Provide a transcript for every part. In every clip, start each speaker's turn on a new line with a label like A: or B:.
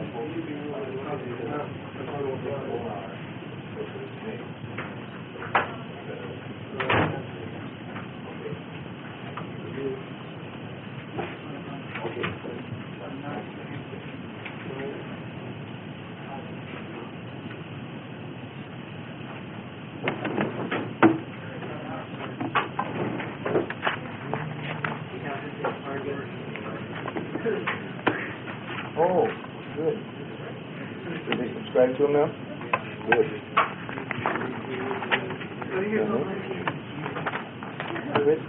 A: Oh, good. Did they subscribe to him now? Good. Good.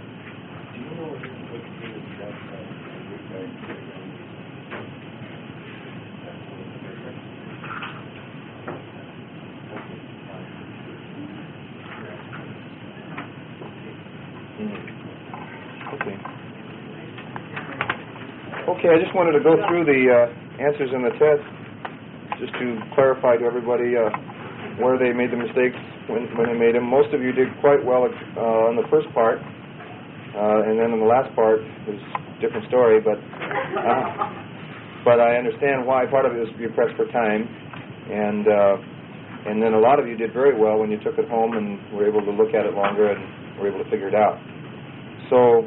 A: Okay, I just wanted to go through the answers in the test just to clarify to everybody where they made the mistakes when they made them. Most of you did quite well on the first part, and then in the last part was a different story, but I understand why. Part of it was you pressed for time, and then a lot of you did very well when you took it home and were able to look at it longer and were able to figure it out. So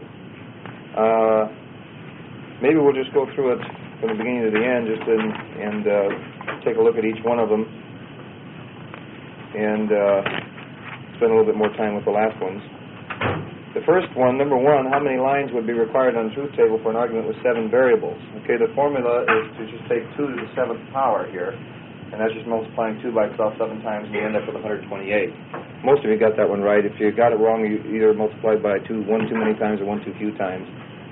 A: maybe we'll just go through it from the beginning to the end, just and take a look at each one of them, and spend a little bit more time with the last ones. The first one, number one, how many lines would be required on the truth table for an argument with 7 variables? Okay, the formula is to just take 2 to the 7th power here, and that's just multiplying 2 by itself 7 times, and you end up with 128. Most of you got that one right. If you got it wrong, you either multiplied by 1 too many times or 1 too few times.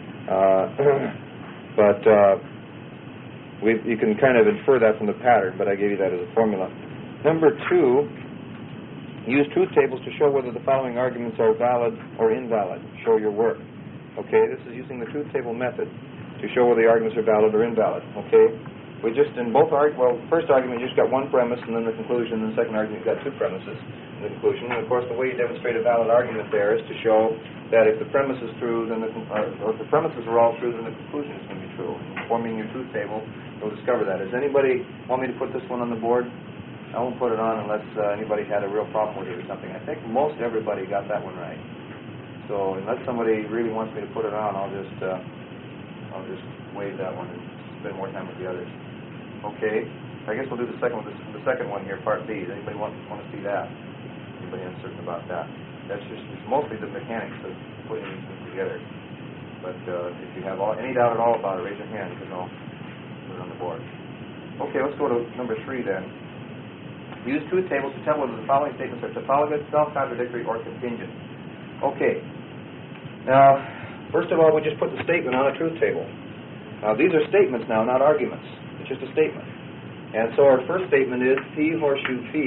A: You can kind of infer that from the pattern, but I gave you that as a formula. Number 2, use truth tables to show whether the following arguments are valid or invalid. Show your work. Okay, this is using the truth table method to show whether the arguments are valid or invalid. Okay, we just in both first argument you just got one premise and then the conclusion, and the second argument you got 2 premises and the conclusion. And of course, the way you demonstrate a valid argument there is to show that if the premise is true, then if the premises are all true, then the conclusion is going to be true. And forming your truth table, you'll discover that. Does anybody want me to put this one on the board? I won't put it on unless anybody had a real problem with it or something. I think most everybody got that one right. So unless somebody really wants me to put it on, I'll just waive that one and spend more time with the others. Okay. I guess we'll do the second one here, part B. Does anybody want to see that? Anybody uncertain about that? That's just it's mostly the mechanics of putting these things together. But if you have any doubt at all about it, raise your hand because I'll put it on the board. Okay, let's go to number 3 then. Use truth tables to tell whether the following statements are tautologous, self-contradictory, or contingent. Okay. Now, first of all, we just put the statement on a truth table. These are statements now, not arguments. It's just a statement. And so our first statement is P horseshoe P,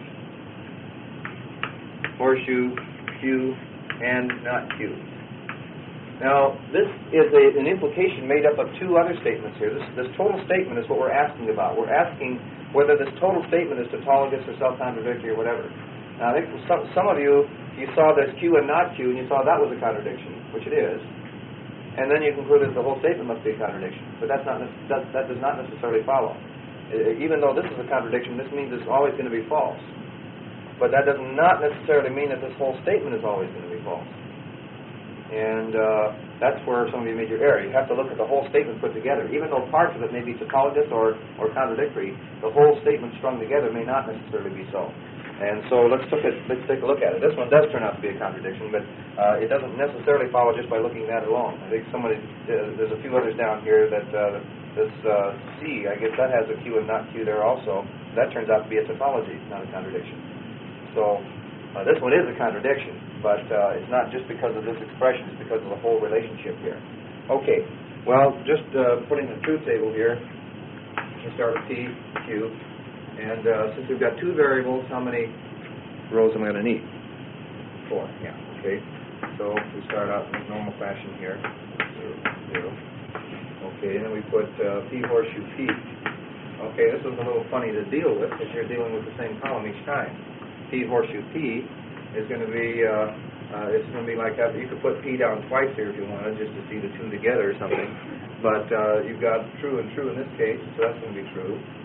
A: horseshoe Q, and not Q. Now, this is an implication made up of 2 other statements here. This total statement is what we're asking about. We're asking whether this total statement is tautologous or self-contradictory or whatever. Now, I think some of you saw this Q and not Q, and you saw that was a contradiction, which it is. And then you concluded the whole statement must be a contradiction. But that does not necessarily follow. Even though this is a contradiction, this means it's always going to be false. But that does not necessarily mean that this whole statement is always going to be false. And that's where some of you made your error. You have to look at the whole statement put together. Even though parts of it may be tautologous or contradictory, the whole statement strung together may not necessarily be so. And so let's take a look at it. This one does turn out to be a contradiction, but it doesn't necessarily follow just by looking at it alone. I think there's a few others down here that this C, I guess that has a Q and not Q there also. That turns out to be a tautology, not a contradiction. So this one is a contradiction, but it's not just because of this expression, it's because of the whole relationship here. Okay, well, just putting the truth table here, we start with P, Q, and since we've got 2 variables, how many rows am I going to need? 4, yeah, okay. So we start out in normal fashion here, 0, 0. Okay, and then we put P horseshoe P. Okay, this is a little funny to deal with because you're dealing with the same column each time. P horseshoe P is going to be, it's going to be like that. You could put P down twice here if you wanted, just to see the 2 together or something. But you've got true and true in this case, so that's going to be true.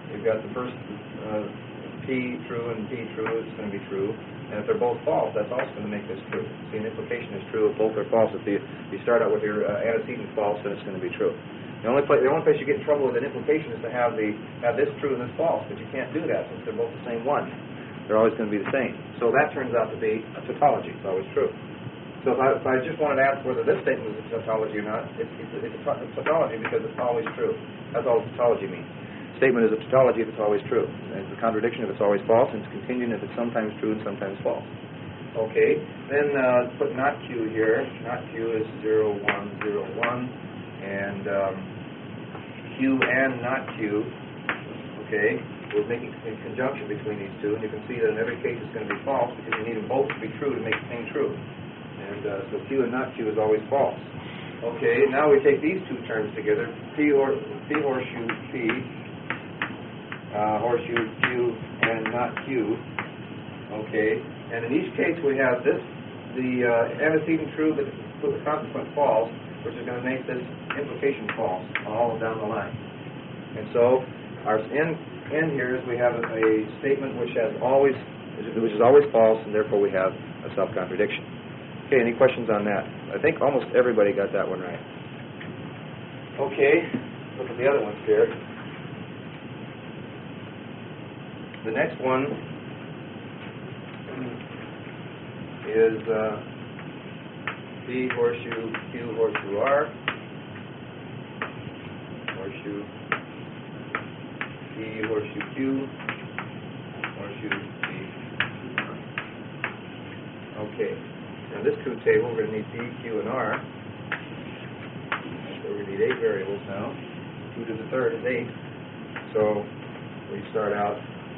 A: we've got the first P true and P true, it's going to be true. And if they're both false, that's also going to make this true. See, an implication is true if both are false. If you start out with your antecedent false, then it's going to be true. The only place you get in trouble with an implication is to have this true and this false, but you can't do that since they're both the same one. They're always going to be the same. So that turns out to be a tautology. It's always true. So if I just wanted to ask whether this statement is a tautology or not, it's a tautology because it's always true. That's all tautology means. Statement is a tautology if it's always true. And it's a contradiction if it's always false, and it's contingent if it's sometimes true and sometimes false. Okay, then put not Q here. Not Q is 0, 1, 0, 1. And Q and not Q. Okay, we're making a conjunction between these two, and you can see that in every case it's going to be false because you need them both to be true to make the thing true. And so Q and not Q is always false. Okay, now we take these two terms together, P horseshoe P, horseshoe Q and not Q. Okay, and in each case we have the antecedent true but the consequent false, which is going to make this implication false all down the line. And so our end here is we have a statement which is always false, and therefore we have a self-contradiction. Okay, any questions on that? I think almost everybody got that one right. Okay, look at the other ones here. The next one is P horseshoe Q horseshoe R, horseshoe P horseshoe Q, horseshoe P. Okay. Now this truth table, we're going to need P, Q, and R. So we're going to need 8 variables now. 2 to the third is 8. So we start out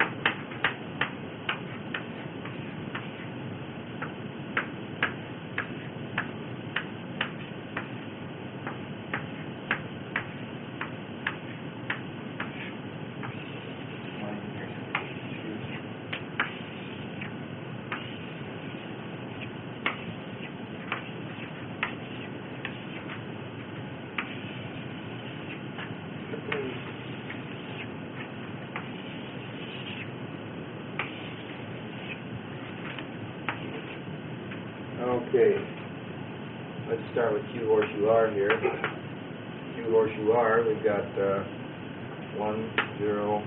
A: Okay, let's start with Q horseshoe R here. Q horseshoe R, we've got 1, 0, 1, 1,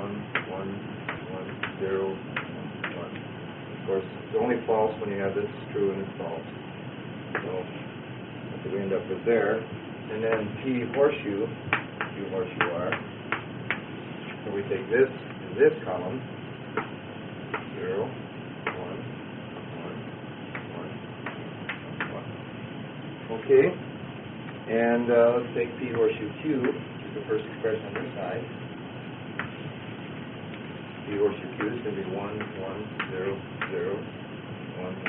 A: 1, 0, 1, 1. Of course, it's only false when you have this true and this false. So that's what we end up with there. And then P horseshoe, Q horseshoe R. So we take this in this column, 0, 1. Okay, and let's take P horseshoe Q, which is the first expression on this side. P horseshoe Q is going to be 1, 1, 0, 0, 1,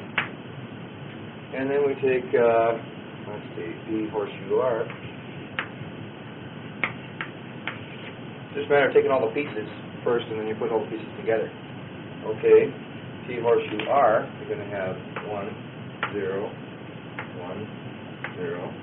A: 1. And then we take, let's see, P horseshoe R. It's just a matter of taking all the pieces first, and then you put all the pieces together. Okay, P horseshoe R, you're going to have 1, 0, 1, 0, 1, 1, 1,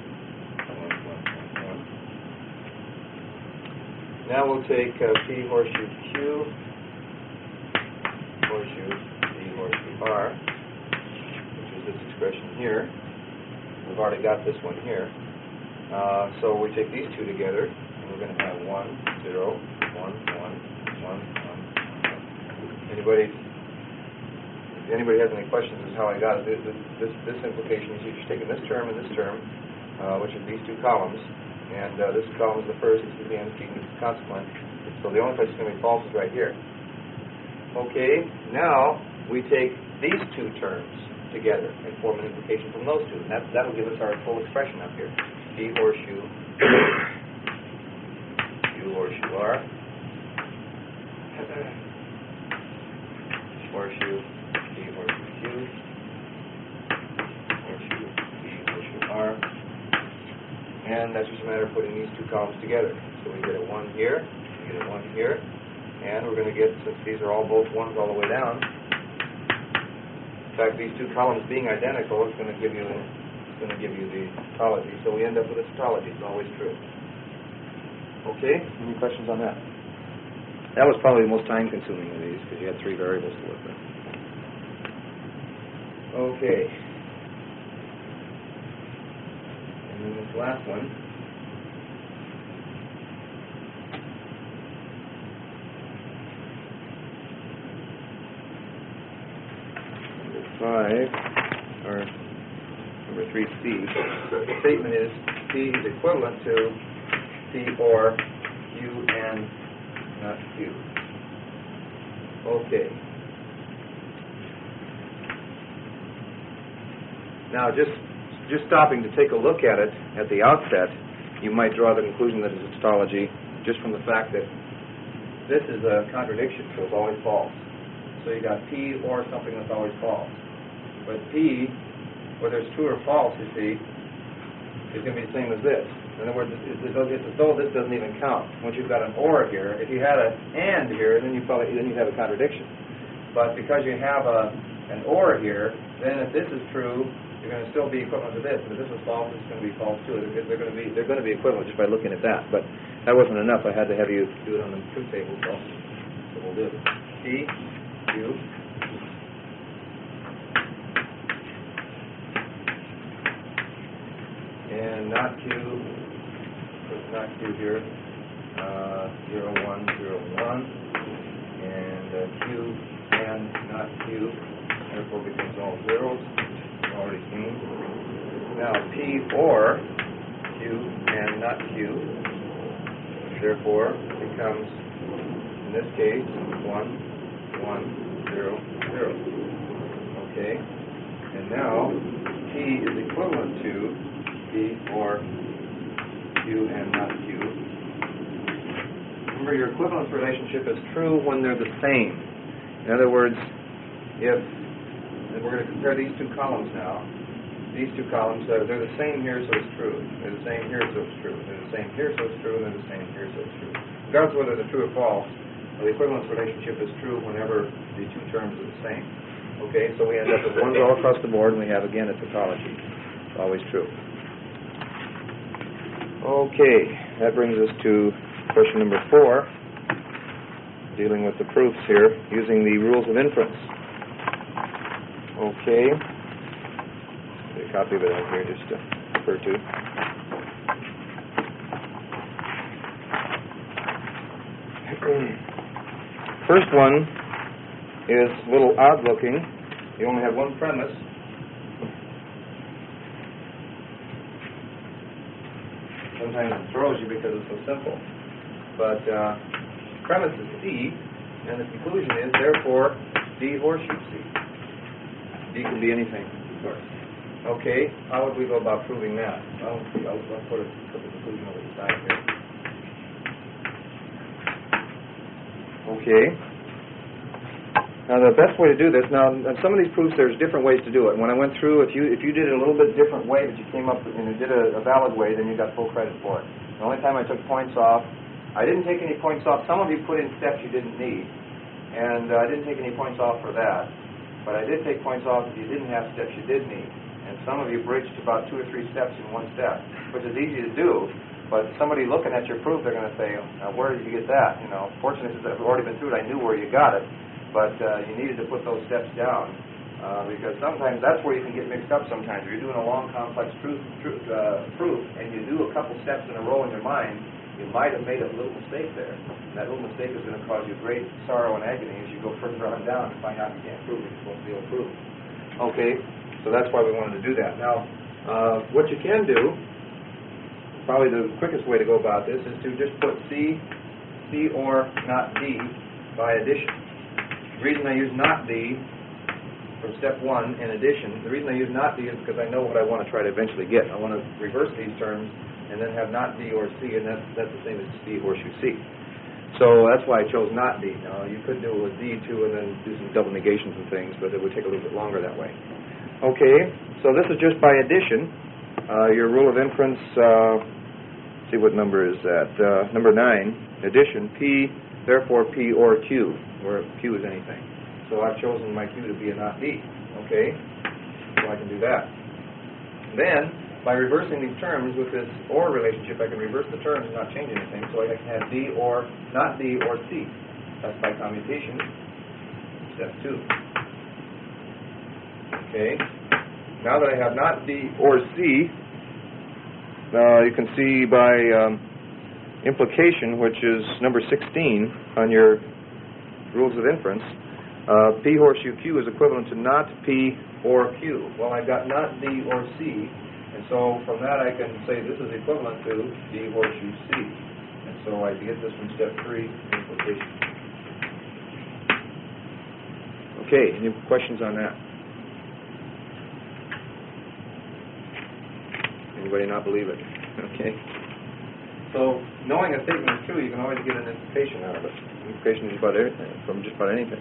A: 1. Now we'll take P horseshoe Q, horseshoe P horseshoe R, which is this expression here. We've already got this one here. So we take these two together, and we're going to have 1, 0, 1, 1, 1, 1. If anybody has any questions as to how I got it, this implication is you're just taking this term and this term, which are these two columns, and this column is the first, this is the antecedent, this is the consequent. So the only place it's going to be false is right here. Okay, now we take these two terms together and form an implication from those two, and that'll give us our full expression up here. P horseshoe Q horseshoe R, horseshoe P horseshoe Q, horseshoe P horseshoe R, and that's just a matter of putting these two columns together. So we get a 1 here, we get a 1 here, and we're going to get, since these are all both 1s all the way down, in fact, these two columns being identical, it's going to give you the tautology. So we end up with a tautology. It's always true. Okay? Any questions on that? That was probably the most time-consuming of these because you had three variables to work with. Okay. And then this last one. Number 5, or number 3C. The statement is P is equivalent to P or Q and not Q. Okay. Now, just stopping to take a look at it at the outset, you might draw the conclusion that it's tautology just from the fact that this is a contradiction, so it's always false. So you got P or something that's always false. But P, whether it's true or false, you see, is going to be the same as this. In other words, it's as though this doesn't even count. Once you've got an or here, if you had an and here, then you'd have a contradiction. But because you have an or here, then if this is true, you're going to still be equivalent to this. And if this is false, it's going to be false too. They're going to be equivalent just by looking at that. But that wasn't enough. I had to have you do it on the truth table. So we'll do it. P, Q. And not Q, not Q here, 0, 1, 0, 1, and Q and not Q, therefore becomes all zeros, already seen. Now P or Q and not Q, therefore becomes, in this case, 1, 1, 0, 0. Okay, and now P is equivalent to P or Q and not Q. Remember, your equivalence relationship is true when they're the same. In other words, if we're going to compare these two columns now, these two columns, they're the same here, so it's true. They're the same here, so it's true. They're the same here, so it's true. And they're the same here, so it's true. Regardless of whether they're true or false, the equivalence relationship is true whenever the two terms are the same. Okay, so we end up with ones all across the board, and we have, again, a tautology. It's always true. Okay, that brings us to question number 4, dealing with the proofs here, using the rules of inference. Okay, get a copy of it out here just to refer to. First one is a little odd looking. You only have one premise. Sometimes it throws you because it's so simple. But premise is C, and the conclusion is, therefore, D horseshoe C. D can be anything, of course. Okay, how would we go about proving that? Well, I'll put the conclusion over the side here. Okay. Now, the best way to do this, now, in some of these proofs, there's different ways to do it. When I went through, if you did it a little bit different way, but you came up and you did a valid way, then you got full credit for it. The only time I took points off, I didn't take any points off. Some of you put in steps you didn't need, and I didn't take any points off for that. But I did take points off if you didn't have steps you did need. And some of you bridged about 2 or 3 steps in one step, which is easy to do. But somebody looking at your proof, they're going to say, where did you get that? You know, fortunately, since I've already been through it, I knew where you got it. But you needed to put those steps down because sometimes that's where you can get mixed up sometimes. If you're doing a long, complex proof and you do a couple steps in a row in your mind, you might have made a little mistake there. And that little mistake is going to cause you great sorrow and agony as you go further on down and find out you can't prove it. You're supposed to be able to prove it. Okay, so that's why we wanted to do that. Now, what you can do, probably the quickest way to go about this, is to just put C or not D by addition. The reason I use not D for step 1 in addition, the reason I use not D is because I know what I want to try to eventually get. I want to reverse these terms and then have not D or C, and that's the same as D horseshoe C. So that's why I chose not D. Now, you could do it with D too and then do some double negations and things, but it would take a little bit longer that way. Okay, so this is just by addition. Your rule of inference, see what number is that? Number 9, addition, P, therefore P or Q, where Q is anything. So I've chosen my Q to be a not D. Okay, so I can do that. Then, by reversing these terms with this OR relationship, I can reverse the terms and not change anything, so I can have D or not D or C. That's by commutation, step 2. Okay. Now that I have not D or C, you can see by implication, which is number 16 on your rules of inference, P horseshoe Q is equivalent to not P or Q. Well, I got not D or C, and so from that I can say this is equivalent to D horseshoe C. And so I get this from step 3, implication. Okay, any questions on that? Anybody not believe it? Okay. So, knowing a statement is true, you can always get an implication out of it. Implication is about everything, from just about anything.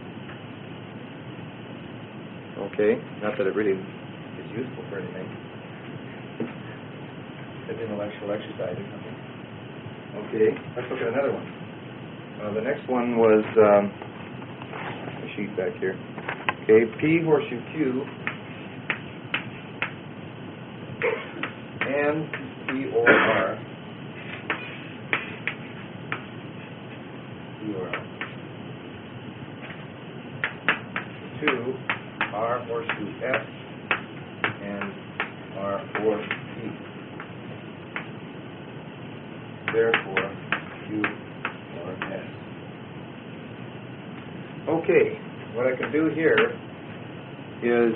A: Okay, not that it really is useful for anything. It's intellectual exercise or something. Okay, let's look at another one. The next one was a sheet back here. Okay, P horseshoe Q and P or R. P or R. 2 R horseshoe F and R or P. Therefore, Q or S. Okay, what I can do here is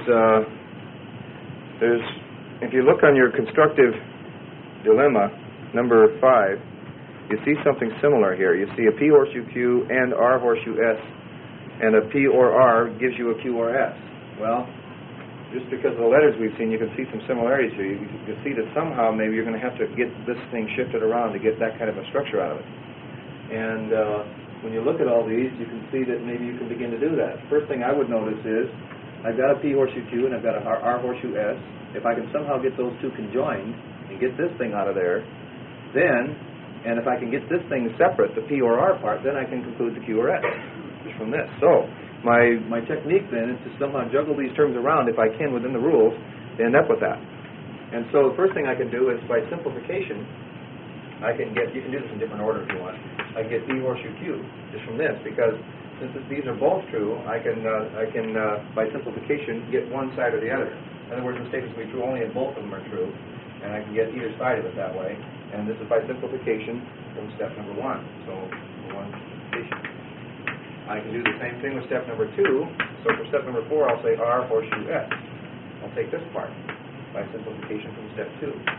A: if you look on your constructive dilemma, number 5, you see something similar here. You see a P horseshoe Q and R horseshoe S, and a P or R gives you a Q or S. Well, just because of the letters we've seen, you can see some similarities here. You can see that somehow maybe you're going to have to get this thing shifted around to get that kind of a structure out of it. And when you look at all these, you can see that maybe you can begin to do that. First thing I would notice is I've got a P horseshoe Q and I've got a R horseshoe S. If I can somehow get those two conjoined and get this thing out of there, then, and if I can get this thing separate, the P or R part, then I can conclude the Q or S just from this. So my technique then is to somehow juggle these terms around if I can within the rules to end up with that. And so the first thing I can do is by simplification, I can get, you can do this in different order if you want, I get P horseshoe Q just from this, because since these are both true, I can by simplification get one side or the other. In other words, the statements will be true only if both of them are true, and I can get either side of it that way. And this is by simplification from step number 1. So, number 1, simplification. I can do the same thing with step number 2. So for step number 4, I'll say R horseshoe S. I'll take this part by simplification from step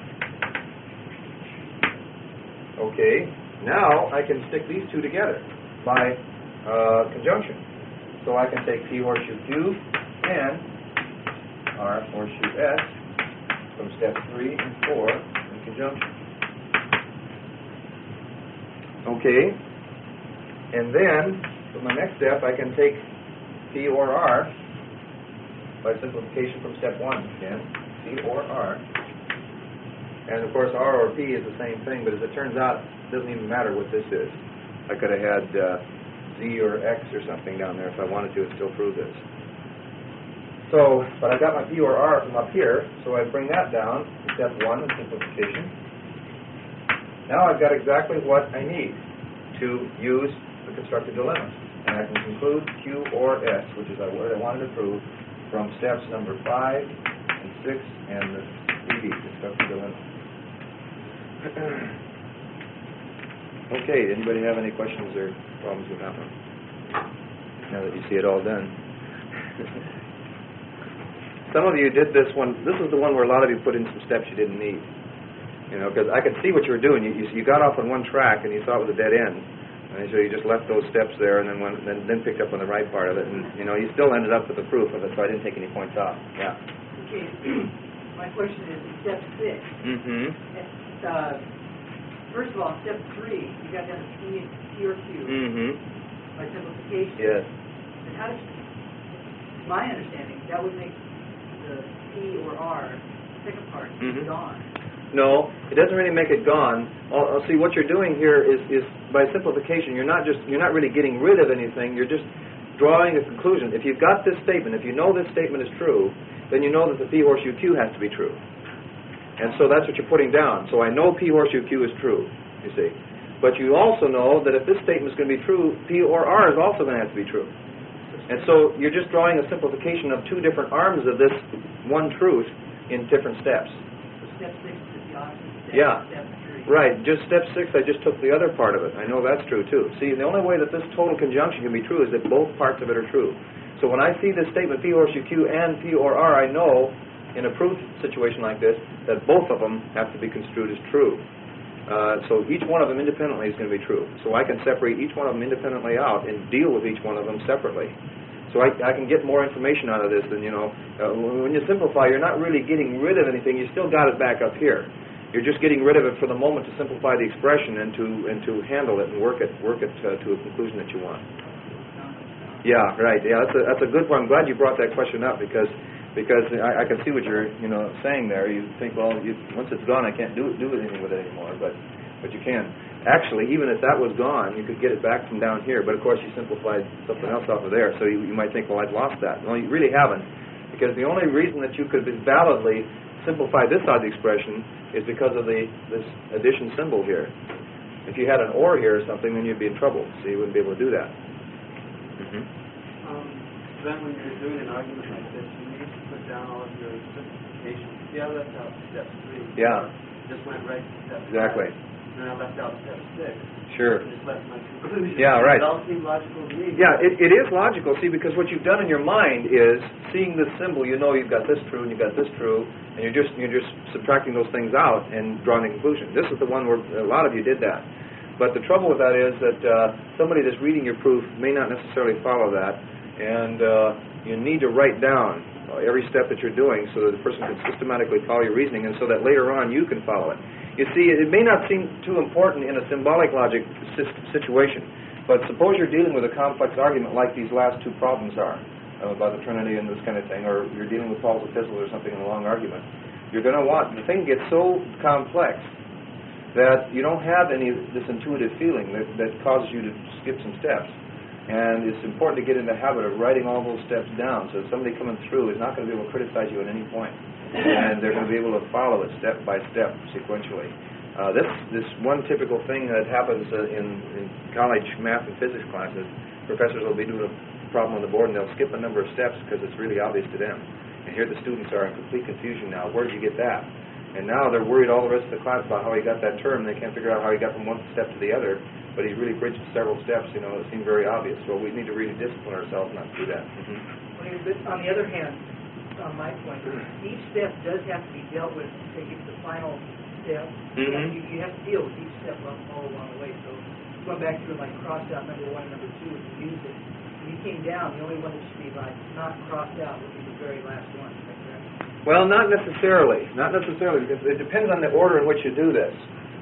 A: 2. Okay, now I can stick these two together by conjunction. So I can take P horseshoe Q and R horseshoe S from step 3 and 4 in conjunction. Okay, and then for my next step I can take P or R by simplification from step 1 again, P or R. And of course R or P is the same thing, but as it turns out, it doesn't even matter what this is. I could have had Z or X or something down there if I wanted to and still prove this. So, but I got my P or R from up here, so I bring that down to step 1 of simplification. Now I've got exactly what I need to use the constructive dilemma. And I can conclude Q or S, which is what I wanted to prove, from steps number 5 and 6 and the 3D, constructive dilemma. Okay, anybody have any questions or problems with that one? Now that you see it all done. Some of you did this one. This is the one where a lot of you put in some steps you didn't need. You know, because I could see what you were doing. You got off on one track and you thought it was a dead end. And so you just left those steps there and then picked up on the right part of it. And, you know, you still ended up with the proof of it, so I didn't take any points off. Yeah.
B: Okay. My question is, in step 6, first of all, step 3, you got down to P or Q by simplification.
A: Yes.
B: And how does, my understanding, that would make the P or R, the second part, gone.
A: No, it doesn't really make it gone. See, what you're doing here is by simplification, you're not really getting rid of anything, you're just drawing a conclusion. If you've got this statement, if you know this statement is true, then you know that the P horseshoe Q has to be true. And so that's what you're putting down. So I know P horseshoe Q is true, you see. But you also know that if this statement is going to be true, P or R is also going to have to be true. And so you're just drawing a simplification of two different arms of this one truth in different steps.
B: So step 6 is the opposite step.
A: Yeah.
B: Step 3.
A: Right. Just step 6, I just took the other part of it. I know that's true too. See, the only way that this total conjunction can be true is that both parts of it are true. So when I see this statement P horseshoe Q and P or R, I know in a proof situation like this that both of them have to be construed as true. So each one of them independently is going to be true. So I can separate each one of them independently out and deal with each one of them separately. So I can get more information out of this than, when you simplify, you're not really getting rid of anything. You still got it back up here. You're just getting rid of it for the moment to simplify the expression and to handle it and work it to a conclusion that you want. Yeah, right. Yeah, that's a good one. I'm glad you brought that question up because I can see what you're saying there. You think, well, once it's gone, I can't do anything with it anymore, but you can. Actually, even if that was gone, you could get it back from down here. But of course, you simplified something else off of there, so you might think, well, I've lost that. Well, you really haven't, because the only reason that you could validly simplify this out of the expression is because of this addition symbol here. If you had an or here or something, then you'd be in trouble, so you wouldn't be able to do that.
C: Then when you're doing an argument like this, you need to put down all of your simplifications. See, I left out step 3.
A: Yeah.
C: Just went right to step 5.
A: Exactly.
C: Then I left out step 6.
A: Sure.
C: And just left my conclusion.
A: Yeah, right.
C: It all seemed logical to me.
A: Yeah, it is logical, see, because what you've done in your mind is seeing this symbol, you know you've got this true and you've got this true, and you're just subtracting those things out and drawing a conclusion. This is the one where a lot of you did that. But the trouble with that is that somebody that's reading your proof may not necessarily follow that, and you need to write down every step that you're doing so that the person can systematically follow your reasoning, and so that later on you can follow it. You see, it may not seem too important in a symbolic logic situation, but suppose you're dealing with a complex argument like these last two problems are, about the Trinity and this kind of thing, or you're dealing with Paul's epistle or something in a long argument. You're going to the thing gets so complex that you don't have any of this intuitive feeling that causes you to skip some steps. And it's important to get in the habit of writing all those steps down so that somebody coming through is not going to be able to criticize you at any point. And they're going to be able to follow it step by step, sequentially. This one typical thing that happens in college math and physics classes, professors will be doing a problem on the board and they'll skip a number of steps because it's really obvious to them. And here the students are in complete confusion now. Where did you get that? And now they're worried all the rest of the class about how he got that term. They can't figure out how he got from one step to the other. But he's really bridged several steps, that seem very obvious. Well, we need to really discipline ourselves not to do that.
B: But on the other hand, on my point, each step does have to be dealt with to get to the final step. You have to deal with each step all along the way. So going back to crossed out number 1 and number 2 and use it. When you came down, the only one that should be not crossed out would be the very last one. Is that correct?
A: Well, not necessarily. Not necessarily, because it depends on the order in which you do this.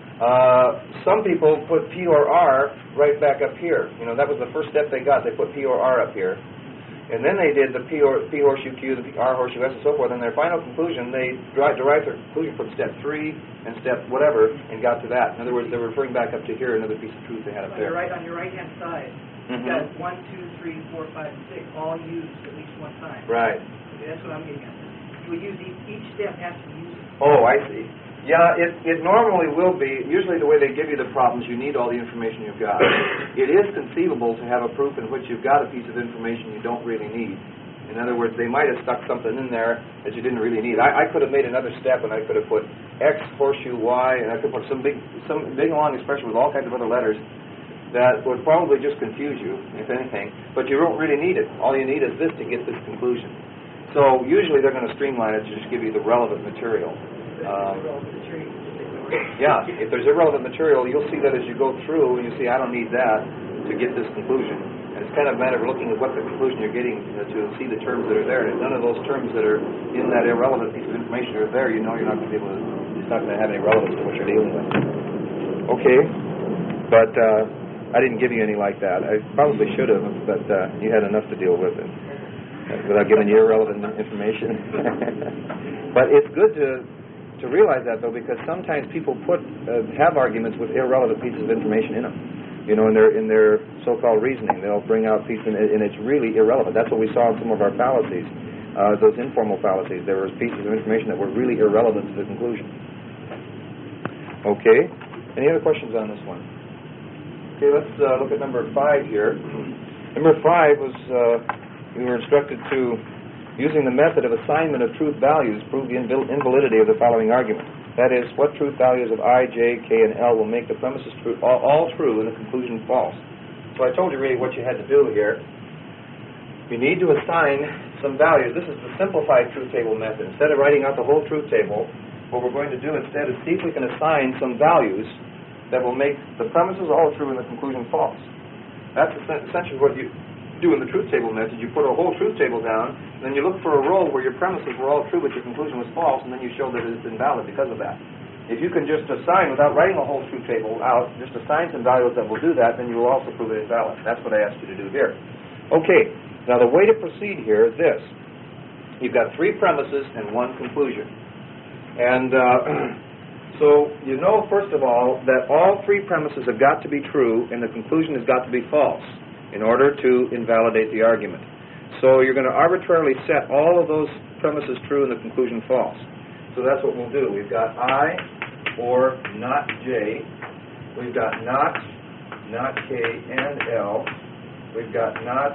A: Some people put P or R right back up here. That was the first step they got. They put P or R up here. And then they did the P horseshoe Q, the R horseshoe S, and so forth. And their final conclusion, they derived their conclusion from step 3 and step whatever and got to that. In other words, they're referring back up to here, another piece of truth they had up there.
B: On your right-hand side, you've got 1, 2, 3, 4, 5, and 6 all used at least one time.
A: Right.
B: Okay, that's what I'm getting at. You would use each step has to use it.
A: Oh, I see. Yeah, it normally will be. Usually the way they give you the problems, you need all the information you've got. It is conceivable to have a proof in which you've got a piece of information you don't really need. In other words, they might have stuck something in there that you didn't really need. I could have made another step, and I could have put X horseshoe Y, and I could put some big long expression with all kinds of other letters that would probably just confuse you, if anything. But you don't really need it. All you need is this to get this conclusion. So usually they're going to streamline it to just give you the relevant material. Yeah, if there's irrelevant material, you'll see that as you go through, and you see, I don't need that to get this conclusion. And it's kind of a matter of looking at what the conclusion you're getting to see the terms that are there. And if none of those terms that are in that irrelevant piece of information are there, you're not going to be able to, it's not going to have any relevance to what you're dealing with. Okay, but I didn't give you any like that. I probably should have, but you had enough to deal with it without giving you irrelevant information. But it's good to realize that, though, because sometimes people have arguments with irrelevant pieces of information in them. In their so-called reasoning, they'll bring out pieces, and it's really irrelevant. That's what we saw in some of our fallacies, those informal fallacies. There were pieces of information that were really irrelevant to the conclusion. Okay. Any other questions on this one? Okay, let's look at number 5 here. Number 5 was, we were instructed to, using the method of assignment of truth values, prove the invalidity of the following argument. That is, what truth values of I, J, K, and L will make the premises true, all true and the conclusion false. So I told you really what you had to do here. You need to assign some values. This is the simplified truth table method. Instead of writing out the whole truth table, what we're going to do instead is see if we can assign some values that will make the premises all true and the conclusion false. That's essentially what you do in the truth table method. You put a whole truth table down, and then you look for a row where your premises were all true but your conclusion was false, and then you show that it's invalid because of that. If you can just assign, without writing a whole truth table out, just assign some values that will do that, then you will also prove it invalid. That's what I asked you to do here. Okay, now the way to proceed here is this. You've got 3 premises and 1 conclusion. And so you know, first of all, that all 3 premises have got to be true and the conclusion has got to be false in order to invalidate the argument. So you're going to arbitrarily set all of those premises true and the conclusion false. So that's what we'll do. We've got I or not J. We've got not K and L. We've got not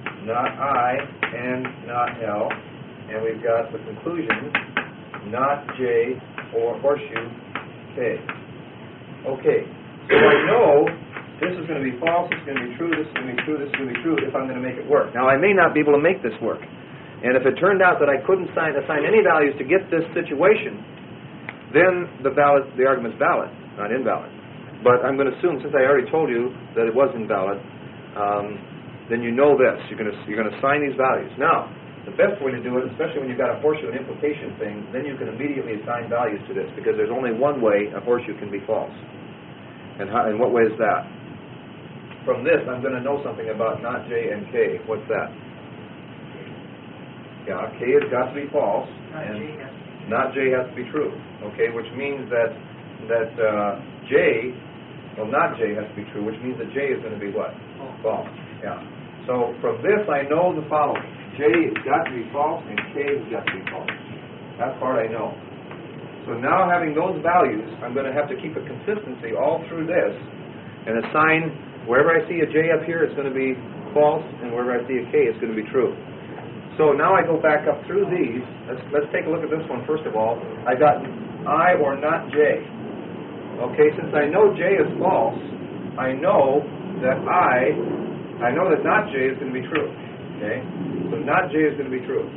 A: I and not L. And we've got the conclusion, not J or horseshoe K. Okay, so I know this is going to be false, this is going to be true, this is going to be true, this is going to be true if I'm going to make it work. Now, I may not be able to make this work. And if it turned out that I couldn't assign any values to get this situation, then the argument's valid, not invalid. But I'm going to assume, since I already told you that it was invalid, then you know this. You're going to assign these values. Now, the best way to do it, especially when you've got a horseshoe and implication thing, then you can immediately assign values to this, because there's only one way a horseshoe can be false. And what way is that? From this, I'm going to know something about not J and K. What's that? Yeah, K has got to be false, and not J has to be true. Okay, which means that J, well, not J has to be true, which means that J is going to be what? False. Yeah. So from this, I know the following. J has got to be false, and K has got to be false. That part I know. So now, having those values, I'm going to have to keep a consistency all through this, and assign wherever I see a J up here, it's going to be false, and wherever I see a K, it's going to be true. So now I go back up through these. Let's take a look at this one first of all. I got I or not J. Okay, since I know J is false, I know that not J is going to be true. Okay, so not J is going to be true.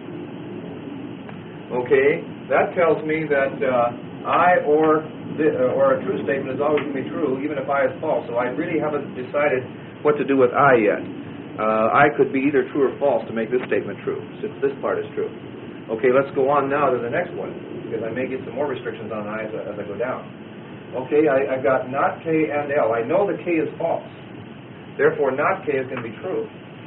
A: Okay, that tells me that I or a true statement is always going to be true, even if I is false. So I really haven't decided what to do with I yet. I could be either true or false to make this statement true, since this part is true. Okay, let's go on now to the next one, because I may get some more restrictions on I as I go down. Okay, I've got not K and L. I know that K is false. Therefore, not K is going to be true.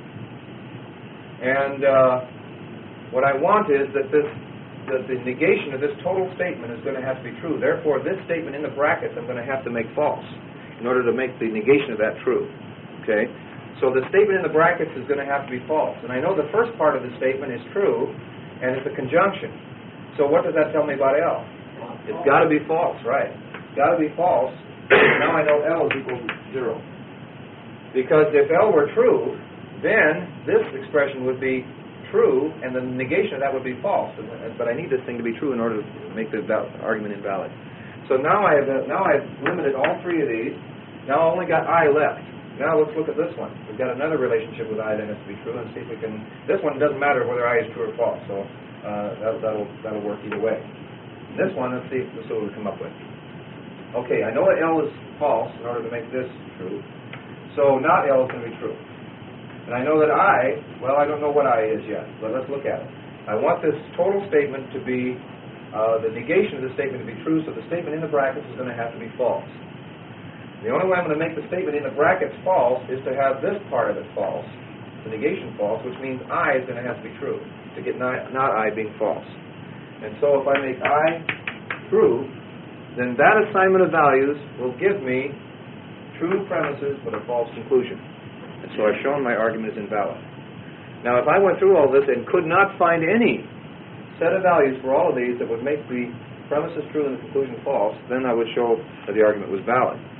A: And what I want is that the negation of this total statement is going to have to be true. Therefore, this statement in the brackets I'm going to have to make false in order to make the negation of that true. Okay? So the statement in the brackets is going to have to be false. And I know the first part of the statement is true, and it's a conjunction. So what does that tell me about L? It's got to be false, right? It's got to be false. Now I know L is equal to 0. Because if L were true, then this expression would be true, and the negation of that would be false. But I need this thing to be true in order to make the argument invalid. So now I've limited all 3 of these. Now I only got I left. Now let's look at this one. We've got another relationship with I that has to be true, and see if we can. This one doesn't matter whether I is true or false, so that'll work either way. This one, let's see what we come up with. Okay, I know that L is false in order to make this true. So not L is going to be true. And I know that I don't know what I is yet, but let's look at it. I want this total statement to be, the negation of the statement to be true, so the statement in the brackets is going to have to be false. The only way I'm going to make the statement in the brackets false is to have this part of it false, the negation false, which means I is going to have to be true, to get not I being false. And so if I make I true, then that assignment of values will give me true premises but a false conclusion. And so I've shown my argument is invalid. Now, if I went through all this and could not find any set of values for all of these that would make the premises true and the conclusion false, then I would show that the argument was valid.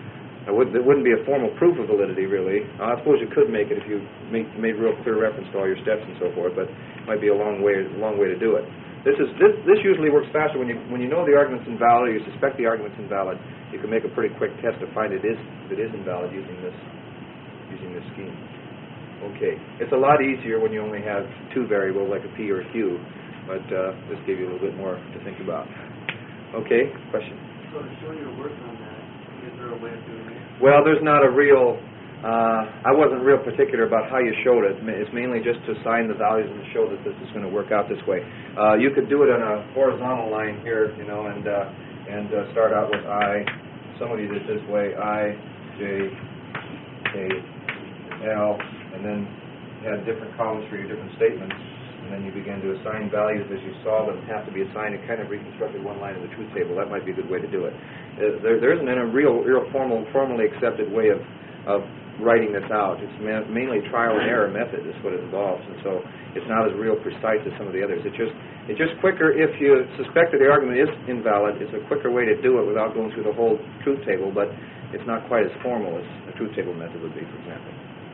A: It wouldn't be a formal proof of validity, really. I suppose you could make it if you made real clear reference to all your steps and so forth, but it might be a long way to do it. This usually works faster when you know the argument's invalid, or you suspect the argument's invalid. You can make a pretty quick test to find it is invalid using this scheme. Okay, it's a lot easier when you only have two variables like a p or a q, but this gave you a little bit more to think about. Okay, question?
C: So to show your work on that, is there a way of doing it?
A: Well, there's not a real. I wasn't real particular about how you showed it. It's mainly just to assign the values and to show that this is going to work out this way. You could do it on a horizontal line here, and start out with I. Some of you did this way: I, J, K, L, and then had different columns for your different statements. And then you began to assign values as you saw them have to be assigned, and kind of reconstructed one line of the truth table. That might be a good way to do it. There isn't a real formally accepted way of writing this out. It's mainly trial and error method is what it involves, and so it's not as real precise as some of the others. It's just quicker if you suspect that the argument is invalid. It's a quicker way to do it without going through the whole truth table, but it's not quite as formal as a truth table method would be, for example.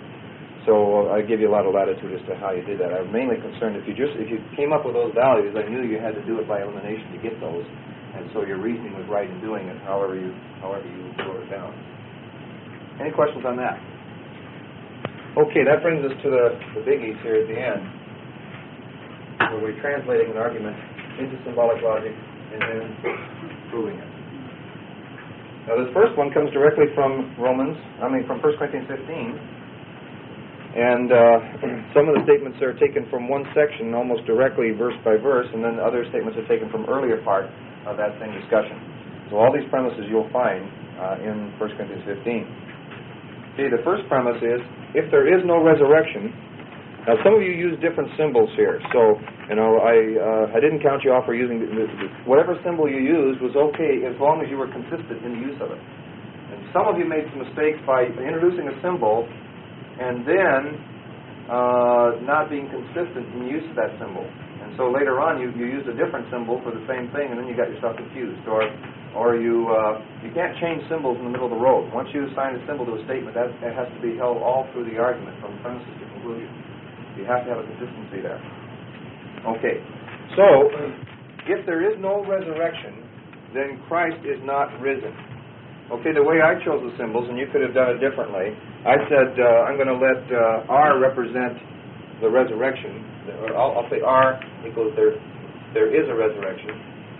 A: So I give you a lot of latitude as to how you did that. I'm mainly concerned if you came up with those values, I knew you had to do it by elimination to get those, and so your reasoning was right in doing it, however you wrote it down. Any questions on that? Okay, that brings us to the biggies here at the end, where we're translating an argument into symbolic logic and then proving it. Now this first one comes directly from from 1 Corinthians 15. And some of the statements are taken from one section almost directly, verse by verse, and then other statements are taken from earlier part of that same discussion. So all these premises you'll find in 1 Corinthians 15. Okay, the first premise is, if there is no resurrection. Now some of you use different symbols here, so I didn't count you off for using whatever symbol you used was okay as long as you were consistent in the use of it. And some of you made some mistakes by introducing a symbol and then not being consistent in the use of that symbol. And so later on you used a different symbol for the same thing, and then you got yourself confused. Or you can't change symbols in the middle of the road. Once you assign a symbol to a statement, that has to be held all through the argument, from premises to conclusion. You have to have a consistency there. Okay, so if there is no resurrection, then Christ is not risen. Okay, the way I chose the symbols, and you could have done it differently, I said I'm going to let R represent the resurrection. I'll say R equals there is a resurrection.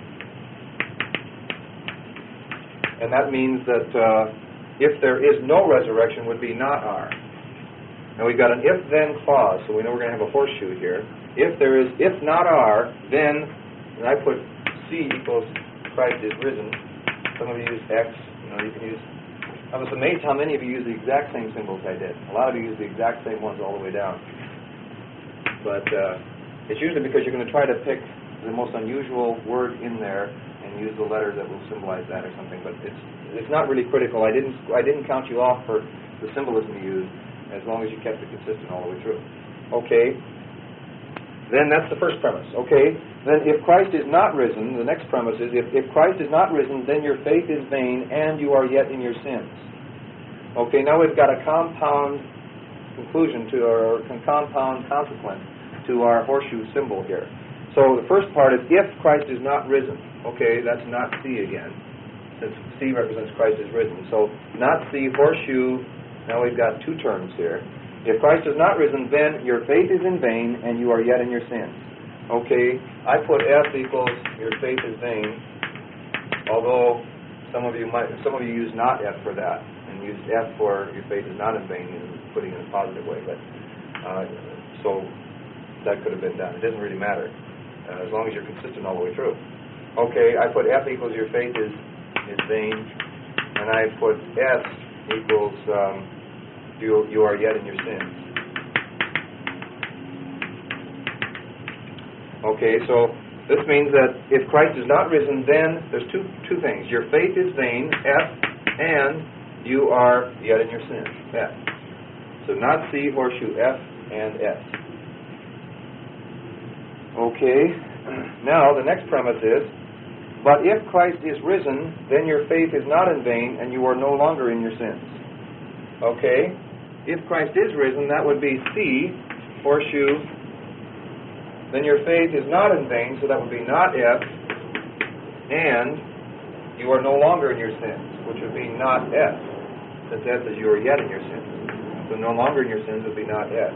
A: And that means that if there is no resurrection would be not R. Now we've got an if-then clause, so we know we're going to have a horseshoe here. If not R, then, and I put C equals Christ is risen. Some of you use X. You can use. I was amazed how many of you use the exact same symbols I did. A lot of you use the exact same ones all the way down. But it's usually because you're going to try to pick the most unusual word in there and use the letter that will symbolize that or something. But it's not really critical. I didn't count you off for the symbolism you used, as long as you kept it consistent all the way through. Okay. Then that's the first premise. Okay. Then if Christ is not risen, the next premise is, if Christ is not risen, then your faith is vain and you are yet in your sins. Okay, now we've got a compound conclusion or compound consequence to our horseshoe symbol here. So the first part is, if Christ is not risen. Okay, that's not C again, since C represents Christ is risen. So not C, horseshoe, now we've got two terms here. If Christ is not risen, then your faith is in vain and you are yet in your sins. Okay, I put F equals your faith is vain, although some of you use not F for that, and use F for your faith is not in vain, and putting it in a positive way. But so that could have been done. It doesn't really matter, as long as you're consistent all the way through. Okay, I put F equals your faith is vain, and I put S equals you are yet in your sins. Okay, so this means that if Christ is not risen, then there's two things. Your faith is vain, F, and you are yet in your sins, F. So not C, horseshoe, F, and S. Okay, now the next premise is, But if Christ is risen, then your faith is not in vain, and you are no longer in your sins. Okay? If Christ is risen, that would be C, horseshoe. Then your faith is not in vain, so that would be not F. And you are no longer in your sins, which would be not S. Since S is you are yet in your sins. So no longer in your sins would be not S.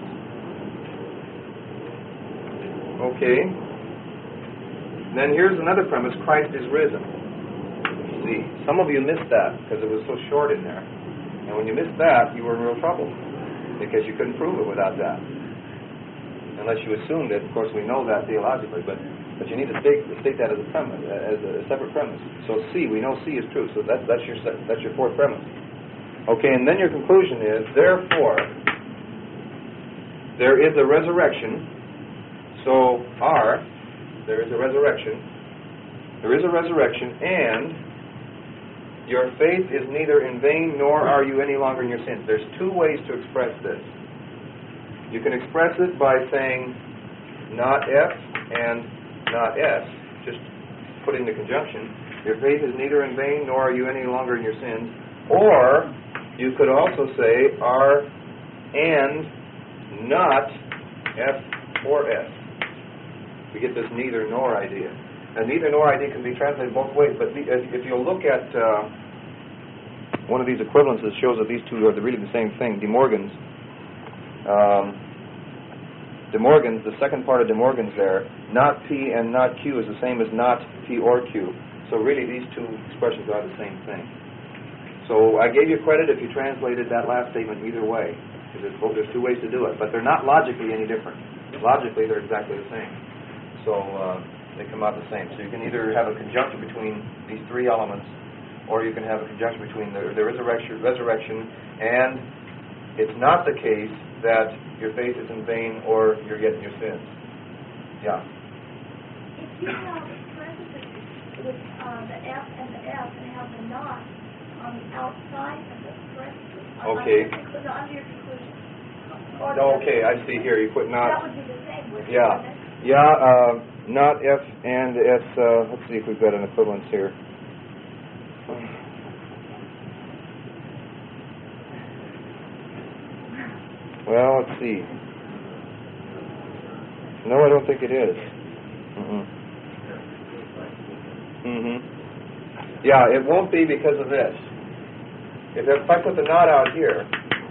A: Okay. Then here's another premise, Christ is risen. See, some of you missed that because it was so short in there. And when you missed that, you were in real trouble because you couldn't prove it without that. Unless you assumed it. Of course, we know that theologically, but you need to state that as a premise, as a separate premise. So C, we know C is true, so that's your fourth premise. Okay, and then your conclusion is, therefore, there is a resurrection. So R, there is a resurrection. There is a resurrection, and your faith is neither in vain nor are you any longer in your sins. There's two ways to express this. You can express it by saying not F and not S, just putting the conjunction. Your faith is neither in vain nor are you any longer in your sins. Or you could also say R and not F or S. We get this neither nor idea. And neither nor idea can be translated both ways, but if you'll look at one of these equivalences, shows that these two are really the same thing. De Morgan's, the second part of De Morgan's there, not P and not Q is the same as not P or Q. So really these two expressions are the same thing. So I gave you credit if you translated that last statement either way. Because there's two ways to do it, but they're not logically any different. Logically, they're exactly the same. So they come out the same. So you can either have a conjunction between these three elements, or you can have a conjunction between the resurrection, and it's not the case that your faith is in vain or you're yet in your sins. Yeah.
D: If you have parentheses with the F and the S and have the not on the outside of the parentheses,
A: Okay.
D: under your conclusion.
A: Okay, I see here. You put not.
D: That would be the same, wouldn't it?
A: Yeah. Yeah, not F and S. Let's see if we've got an equivalence here. Well, let's see. No, I don't think it is. Yeah, it won't be because of this. If I put the not out here,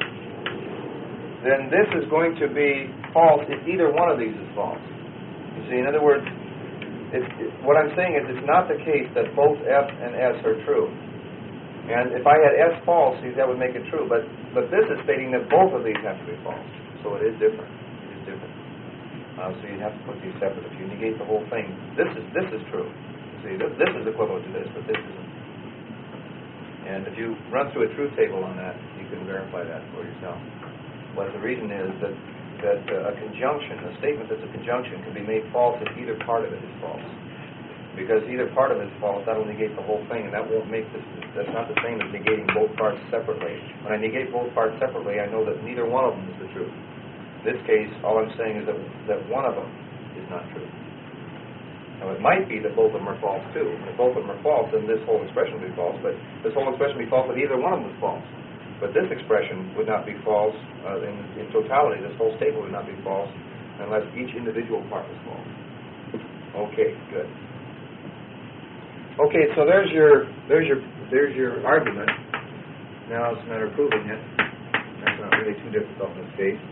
A: then this is going to be false if either one of these is false. You see, in other words, what I'm saying is it's not the case that both F and S are true. And if I had S false, see, that would make it true. But this is stating that both of these have to be false. So it is different. It is different. So you'd have to put these separate. If you negate the whole thing, this is true. See, this is equivalent to this, but this isn't. And if you run through a truth table on that, you can verify that for yourself. But the reason is that a conjunction, a statement that's a conjunction, can be made false if either part of it is false. Because either part of it is false, that will negate the whole thing, and that won't make this. That's not the same as negating both parts separately. When I negate both parts separately, I know that neither one of them is the truth. In this case, all I'm saying is that one of them is not true. Now, it might be that both of them are false, too. And if both of them are false, then this whole expression would be false. But this whole expression would be false if either one of them was false. But this expression would not be false in totality. This whole statement would not be false unless each individual part was false. Okay, good. Okay, so there's your argument. Now it's a matter of proving it. That's not really too difficult in this case.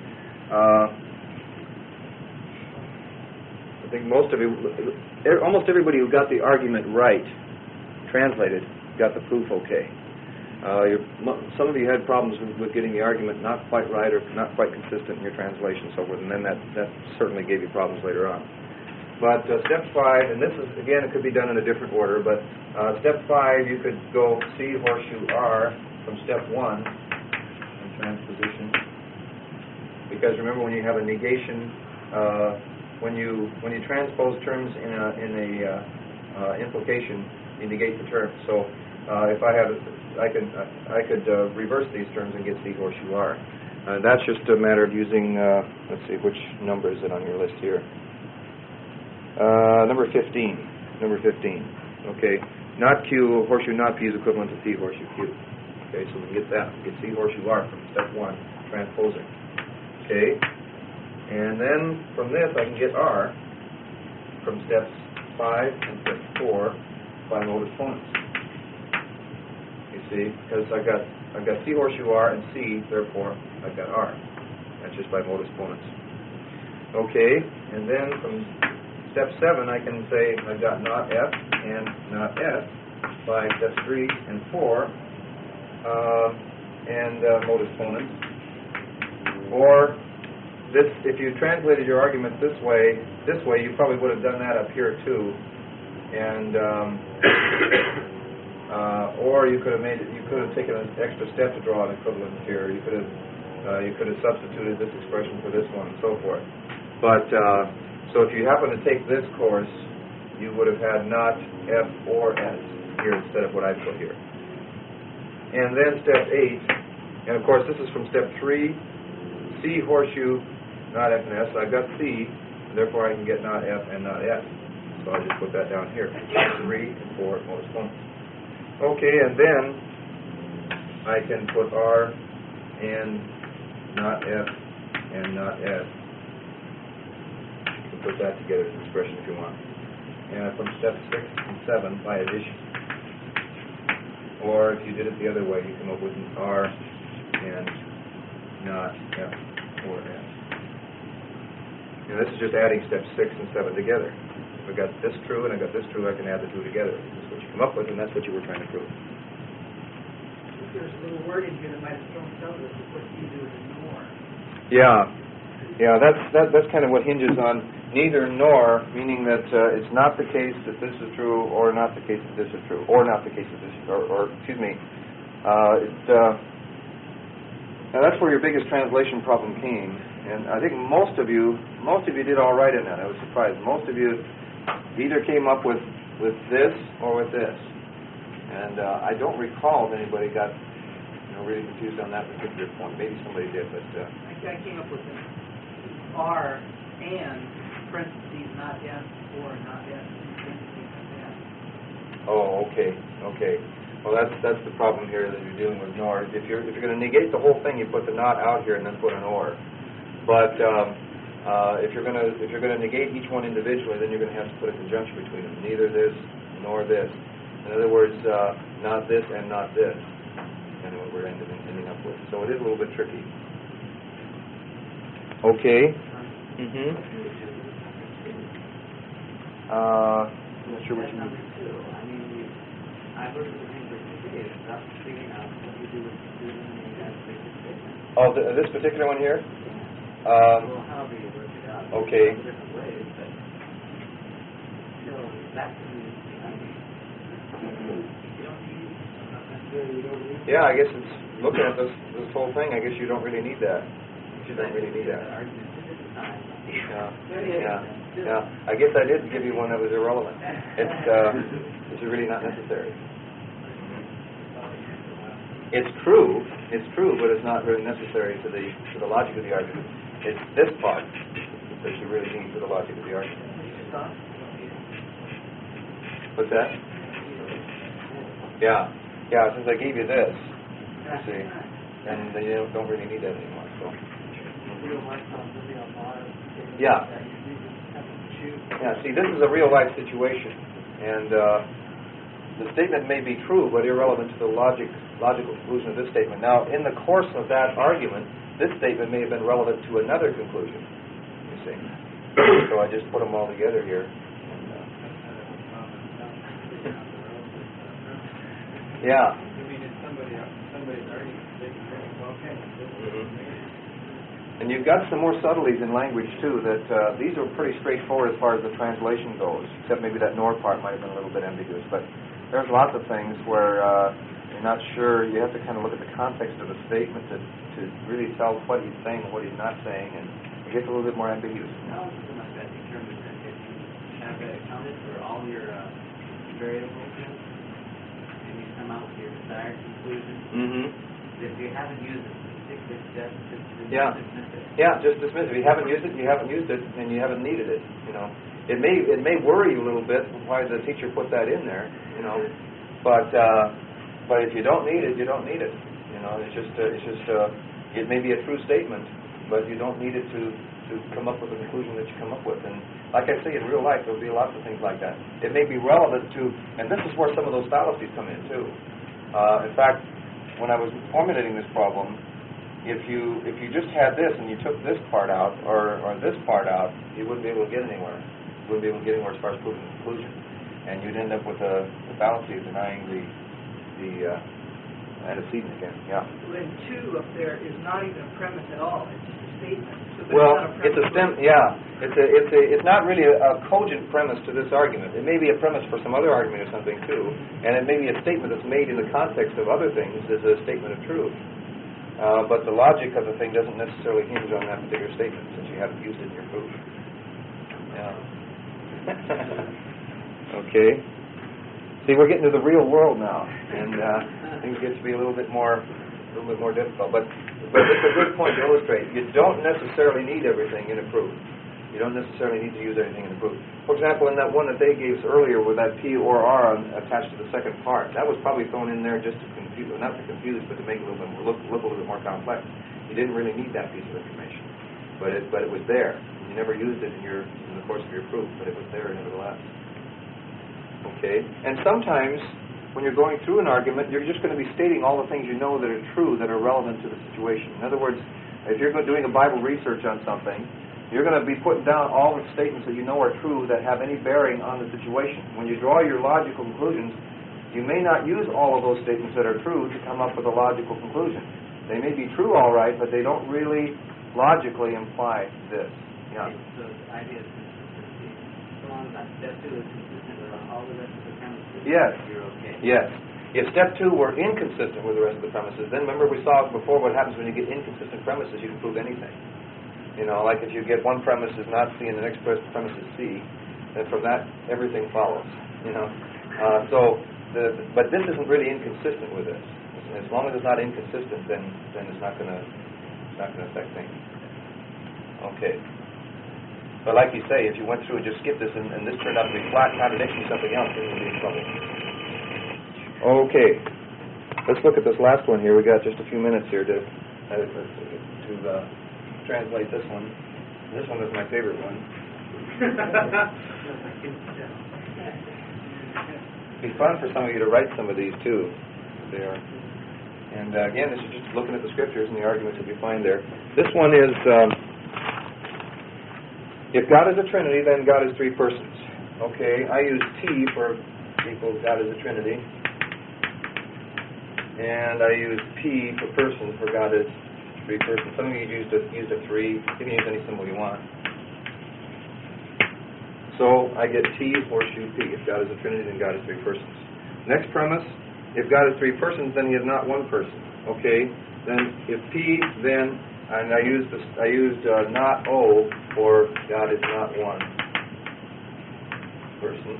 A: I think almost everybody who got the argument right, translated, got the proof okay. Some of you had problems with getting the argument not quite right or not quite consistent in your translation and so forth, and then that certainly gave you problems later on. But step 5, and this is, again, it could be done in a different order, but step 5, you could go C horseshoe R from step 1 in transposition. Because remember, when you have a negation, when you transpose terms in a implication, you negate the term. So if I could reverse these terms and get C horseshoe R. That's just a matter of using, let's see, which number is it on your list here? Number 15. Okay, not Q, horseshoe not P is equivalent to C horseshoe Q. Okay, so we can get that. We get C horseshoe R from step 1, transposing. Okay, and then from this I can get R from steps 5 and step 4 by mode exponents. You see, because I've got C horseshoe R and C, therefore I've got R. That's just by mode exponents. Okay, and then from step 7 I can say I've got not F and not S by steps 3 and 4 and mode exponents. Or this, if you translated your argument this way, you probably would have done that up here too. And or you could have made it. You could have taken an extra step to draw an equivalence here. You could have substituted this expression for this one and so forth. But so if you happen to take this course, you would have had not F or S here instead of what I put here. And then step 8, and of course this is from step 3, C horseshoe, not F and S. So I've got C, and therefore I can get not F and not S. So I'll just put that down here. 3 and 4 mode exponents. Okay, and then I can put R and not F and not S. You can put that together as an expression if you want. And from step 6 and 7 by addition. Or if you did it the other way, you come up with an R and not F or S. And this is just adding steps 6 and 7 together. If I got this true and I got this true, I can add the two together. That's what you come up with, and that's what you were trying to prove.
B: There's a little word in here that might have thrown some of this, what you do with nor.
A: Yeah, that's kind of what hinges on neither nor, meaning that it's not the case that this is true, or not the case that this is true, or not the case that this is, or excuse me. Now that's where your biggest translation problem came, and I think most of you did all right in that. I was surprised. Most of you either came up with this or with this, and I don't recall if anybody got really confused on that particular point. Maybe somebody did, but
B: I came up with an R and parentheses not S or not S parentheses S.
A: oh, okay. Well, that's the problem here that you're dealing with nor. If you're going to negate the whole thing, you put the not out here and then put an or. But if you're going to negate each one individually, then you're going to have to put a conjunction between them. Neither this nor this. In other words, not this and not this. And what we're ending up with. So it is a little bit tricky. Okay. I'm not sure what you mean.
C: Number 2. I mean, I look at the things that you did. That's figuring out what you do with the student and that basic statement.
A: Oh, this particular one here?
C: Well, however you work it out.
A: Okay.
C: Different ways, but that to me is the idea.
A: Yeah, I guess it's looking at this whole thing. I guess you don't really need that. You don't really need that. Yeah. I guess I did give you one that was irrelevant. It's really not necessary. It's true, but it's not really necessary to the logic of the argument. It's this part that you really need for the logic of the argument. What's that? Yeah, since I gave you this, you see, and you don't really need that anymore. So. Yeah, see, this is a real-life situation, and the statement may be true, but irrelevant to the logical conclusion of this statement. Now, in the course of that argument, this statement may have been relevant to another conclusion, you see. So I just put them all together here. Yeah. And you've got some more subtleties in language, too, that these are pretty straightforward as far as the translation goes, except maybe that nor part might have been a little bit ambiguous. But there's lots of things where you're not sure. You have to kind of look at the context of the statement to really tell what he's saying and what he's not saying, and it gets a little bit more ambiguous.
C: How is it like that determined that if you have that accounted for all your variables and you come out with your desired conclusion, if you haven't used it, particular step, just
A: Yeah.
C: dismiss it.
A: Yeah, just dismiss it. If you haven't used it, you haven't used it, and you haven't needed it. You know, it may worry you a little bit why the teacher put that in there. You know, but if you don't need it, you don't need it. You know, it's just it may be a true statement, but you don't need it to come up with the conclusion that you come up with. And like I say, in real life, there'll be lots of things like that. It may be relevant to, and this is where some of those fallacies come in too. In fact, when I was formulating this problem, if you just had this and you took this part out or this part out, you wouldn't be able to get anywhere. You wouldn't be able to get anywhere as far as proving the conclusion, and you'd end up with a fallacy of denying the antecedent again. Yeah.
B: Then 2 up there is not even a premise at all. It's just a statement. So there's
A: Well,
B: not a
A: it's a
B: premise.
A: stem. Yeah, it's not really a cogent premise to this argument. It may be a premise for some other argument or something too, and it may be a statement that's made in the context of other things as a statement of truth. But the logic of the thing doesn't necessarily hinge on that particular statement, since you haven't used it in your proof. Yeah. Okay. See, we're getting to the real world now, and things get to be a little bit more difficult. But it's a good point to illustrate. You don't necessarily need everything in a proof. You don't necessarily need to use everything in a proof. For example, in that one that they gave us earlier with that P or R attached to the second part, that was probably thrown in there just to confuse, not to confuse, but to make it a little bit look a little bit more complex. You didn't really need that piece of information, but it was there. You never used it in the course of your proof, but it was there nevertheless. Okay, and sometimes when you're going through an argument, you're just going to be stating all the things you know that are true, that are relevant to the situation. In other words, if you're doing a Bible research on something, you're going to be putting down all the statements that you know are true that have any bearing on the situation. When you draw your logical conclusions, you may not use all of those statements that are true to come up with a logical conclusion. They may be true all right, but they don't really logically imply this. Yeah.
C: So the idea is consistency. So long as that step 2 is consistent with all the rest of the premises,
A: Yes.
C: you're okay.
A: Yes. If step 2 were inconsistent with the rest of the premises, then remember we saw before what happens when you get inconsistent premises, you can prove anything. You know, like if you get one premise is not C and the next premise is C, then from that everything follows. You know, but this isn't really inconsistent with this. As long as it's not inconsistent, then it's not going to affect things. Okay. But like you say, if you went through and just skipped this and this turned out to be flat contradiction to something else, then you'd be in trouble. Okay. Let's look at this last one here. We got just a few minutes here to translate this one. This one is my favorite one. It'd be fun for some of you to write some of these too. There. And again, this is just looking at the scriptures and the arguments that we find there. This one is, if God is a Trinity, then God is 3 persons. Okay, I use T for equals God is a Trinity. And I use P for person for God is 3 persons. Some of you used a 3. You can use any symbol you want. So I get T horseshoe P. If God is a Trinity, then God is 3 persons. Next premise, if God is 3 persons, then He is not 1 person. Okay, then if P, then, and I used not O for God is not 1 person.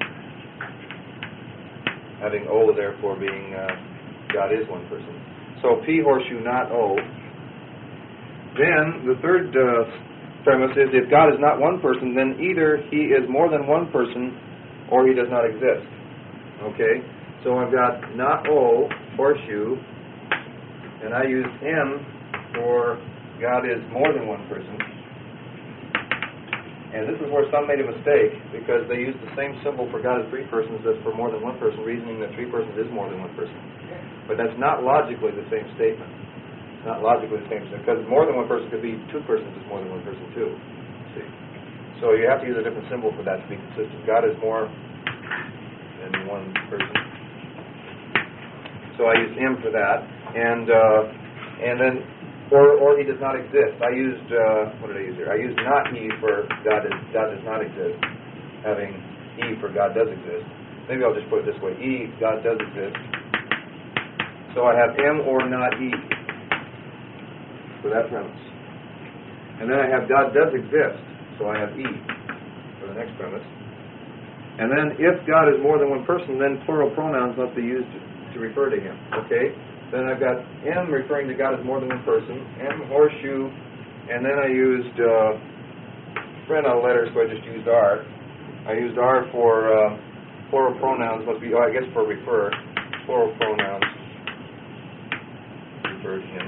A: Having O therefore being God is 1 person. So P horseshoe not O. Then the third premise is if God is not 1 person, then either He is more than 1 person or He does not exist. Okay? So I've got not O, horseshoe, and I use M for God is more than 1 person. And this is where some made a mistake, because they used the same symbol for God is 3 persons as for more than 1 person, reasoning that 3 persons is more than 1 person. But that's not logically the same statement. It's not logically the same statement, because more than 1 person could be 2 persons is more than 1 person too. See? So you have to use a different symbol for that to be consistent. God is more than 1 person. So I used M for that, and then or He does not exist. I used what did I use here? I used not He for God does not exist, having E for God does exist. Maybe I'll just put it this way: E, God does exist. So I have M or not E for that premise, and then I have God does exist. So I have E for the next premise. And then if God is more than 1 person, then plural pronouns must be used to refer to Him. Okay? Then I've got M referring to God as more than one person. M horseshoe, and then I used ran out of letters, so I just used R. I used R for plural pronouns. Must be, I guess for refer. Plural pronouns. Refer to him.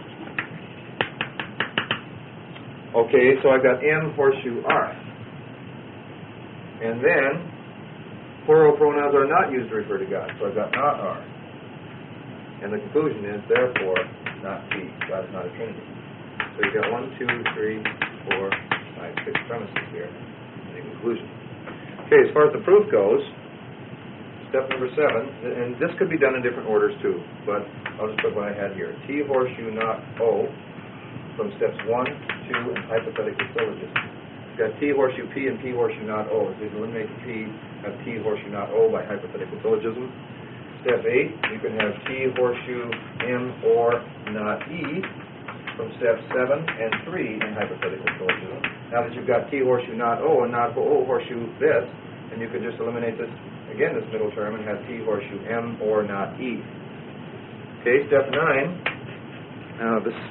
A: Okay, so I've got M horseshoe R. And then plural pronouns are not used to refer to God, so I've got not R. And the conclusion is, therefore, not T. God is not a Trinity. So you've got 1, 2, 3, 4, 5, 6 premises here in the conclusion. Okay, as far as the proof goes, step number 7, and this could be done in different orders too, but I'll just put what I had here. T horseshoe not O from steps 1, 2, and hypothetical syllogism. You've got T horseshoe P and P horseshoe not O. So you can eliminate the P, have T horseshoe not O by hypothetical syllogism. Step 8, you can have T horseshoe M or not E from steps 7 and 3 in hypothetical syllogism. Now that you've got T horseshoe not O and not O horseshoe this, then you can just eliminate this, again, this middle term, and have T horseshoe M or not E. Okay, step 9. This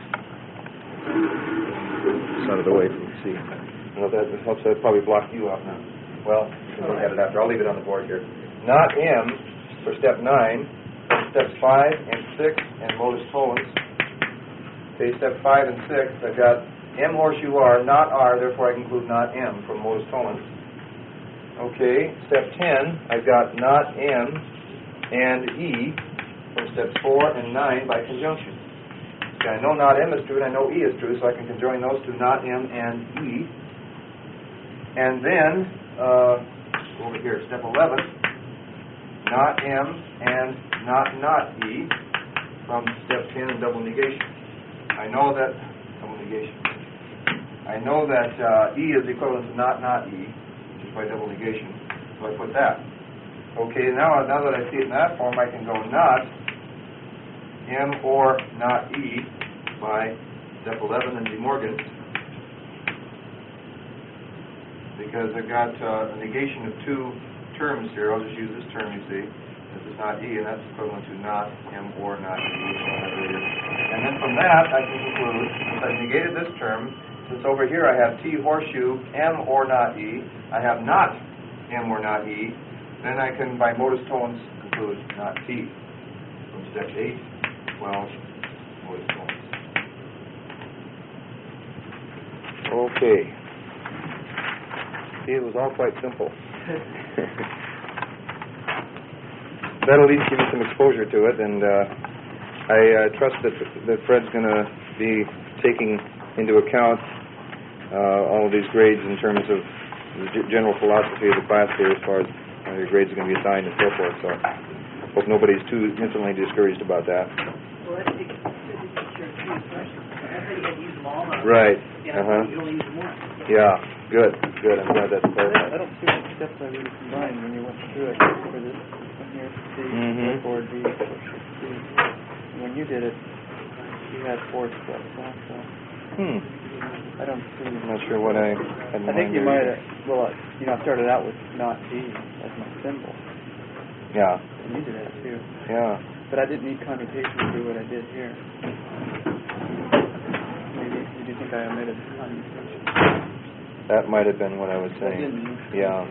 A: out of the way from C. I know that helps. That probably blocked you out now. Well, you can look at it after. I'll leave it on the board here. Not M for step 9, steps 5 and 6 and modus tollens. Okay, step 5 and 6, I've got M horseshoe R, not R, therefore I conclude not M from modus tollens. Okay, step 10, I've got not M and E from steps 4 and 9 by conjunction. Okay, I know not M is true and I know E is true, so I can conjoin those two, not M and E. And then, over here, step 11, not M and not E from step 10 and double negation. I know that, double negation. I know that E is equivalent to not E, just by double negation, so I put that. Okay, now that I see it in that form, I can go not M or not E by step 11 and De Morgan, because I've got a negation of two terms here. I'll just use this term, you see. This is not E, and that's equivalent to not M or not E. And then from that, I can conclude, since I've negated this term, since over here I have T horseshoe M or not E, I have not M or not E, then I can, by modus tollens, conclude not T from step 8, 12, modus tollens. Okay. See, it was all quite simple. That'll at least give you some exposure to it, and I trust that Fred's going to be taking into account all of these grades in terms of the general philosophy of the class here, as far as how your grades are going to be assigned and so forth. So I hope nobody's too instantly discouraged about that.
B: Well, that's the question. I thought you had to use them all.
A: Right.
B: Yeah, you only use them once.
A: Yeah. Good. I'm glad that's clarified.
C: I don't see what steps I really combined when you went through it for this one here, C, or D, or C. When you did it, you had 4 steps also. I don't see.
A: I'm not sure what I had in mind.
C: I think you might have, I started out with not D as my symbol.
A: Yeah.
C: And you did that too.
A: Yeah.
C: But I didn't need commutation to do what I did here. Maybe, did you think I omitted commutation?
A: That might have been what I was saying. Yeah.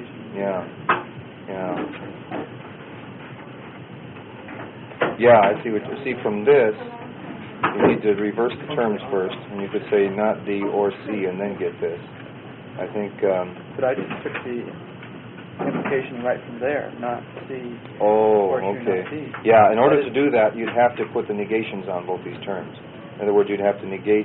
A: Yeah, I see what you see from this. You need to reverse the terms first, and you could say not D or C, and then get this. I think.
C: But I just took the implication right from there, not C.
A: Oh,
C: or
A: okay.
C: Not D.
A: Yeah, in order to do that, you'd have to put the negations on both these terms. In other words, you'd have to negate.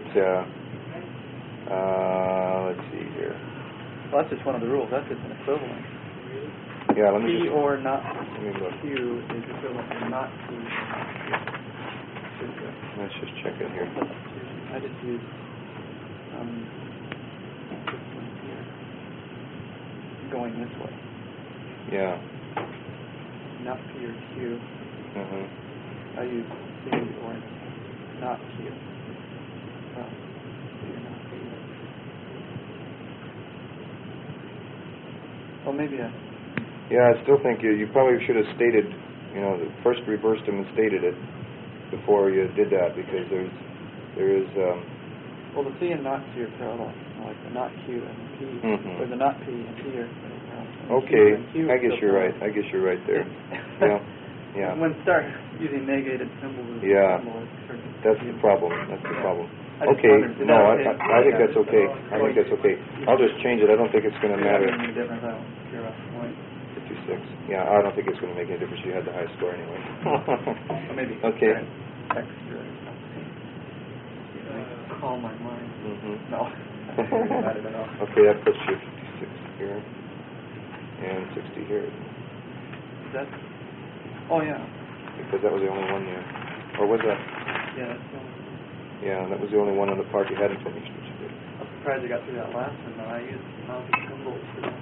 A: Let's see here.
C: Well, that's just one of the rules. That's just an equivalent.
A: Yeah, let me
C: P
A: just.
C: or not
A: Let me look.
C: Q is equivalent to not Q.
A: Let's just check it here.
C: I just use this one here, going this way.
A: Yeah.
C: Not P or Q. I use C or not Q. Well, C or not Q. Well, maybe I...
A: Yeah, I still think you probably should have stated, first reversed them and stated it. before you did that, because there is
C: Well, the C and not C are parallel, like the not Q and the P,
A: Mhm.
C: or the not P and P are parallel.
A: okay.
C: And Q
A: I
C: is
A: guess
C: still
A: you're right.
C: parallel.
A: I guess you're right there. Yeah. Yeah.
C: When start using negated symbols as
A: Yeah.
C: a symbol, it starts to
A: That's the
C: confuse.
A: problem. That's the problem.
C: I just
A: Okay.
C: wondered, is
A: No,
C: that
A: I
C: okay?
A: think that's okay. I think that's okay. I'll just change it. I don't think it's going to
C: You're not
A: matter.
C: making a difference, I don't care about the point.
A: 56. Yeah, I don't think it's going to make any difference. You had the highest score anyway.
C: Or maybe
A: Okay.
C: extra or something. Calm my mind.
A: Mhm.
C: No. I'm not worried about it at all.
A: Okay, that puts you 56 here and 60 here,
C: Is that? Oh, yeah.
A: because that was the only one there. Or was that?
C: Yeah, that's the only.
A: Yeah, that was the only one on the part you hadn't finished, which you did.
C: I'm surprised I got through that last one, though. I used mounted symbols for that.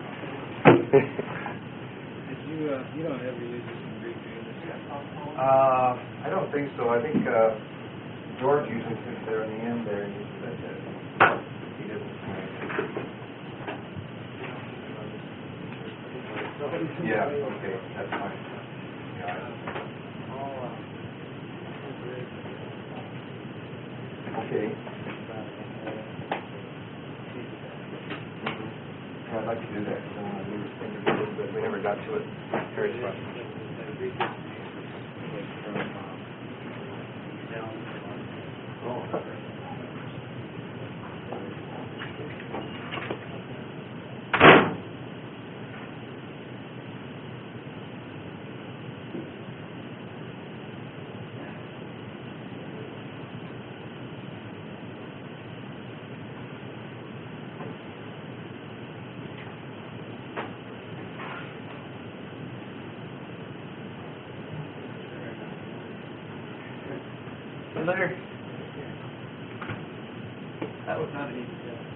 E: Did you don't ever use this in Greek, do you?
A: I don't think so. I think George usually sits there in the end there and uses that. He didn't. Yeah, okay, that's fine. Yeah. Okay. Yeah, I'd like to do that, because I want to move things a little bit. We never got to it very much.
C: Leonard. That was not an easy job.